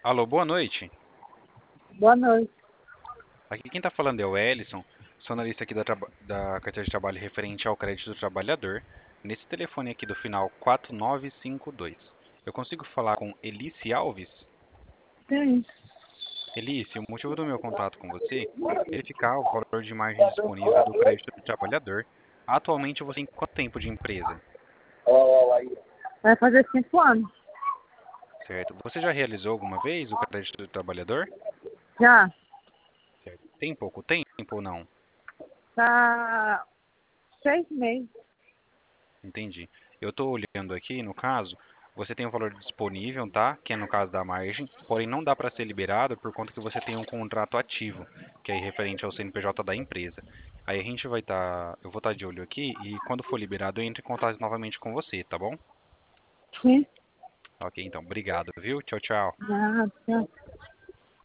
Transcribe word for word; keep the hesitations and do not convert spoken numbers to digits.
Alô, boa noite. Boa noite. Aqui quem está falando é o Ellison, sou analista aqui da, traba- da carteira de trabalho referente ao crédito do trabalhador, nesse telefone aqui do final quatro nove cinco dois. Eu consigo falar com Elice Alves? Sim. Elice, o motivo do meu contato com você é verificar o valor de margem disponível do crédito do trabalhador. Atualmente você tem quanto tempo de empresa? Vai fazer cinco anos. Certo. Você já realizou alguma vez o crédito do trabalhador? Já. Certo. Tem pouco tempo ou não? Tá seis meses. Entendi. Eu estou olhando aqui, no caso, você tem um valor disponível, tá? Que é no caso da margem, porém não dá para ser liberado por conta que você tem um contrato ativo, que é referente ao C N P J da empresa. Aí a gente vai estar, eu vou estar de olho aqui e quando for liberado eu entro em contato novamente com você, tá bom? Sim. Ok, então, obrigado, viu? Tchau, tchau. Ah, tá.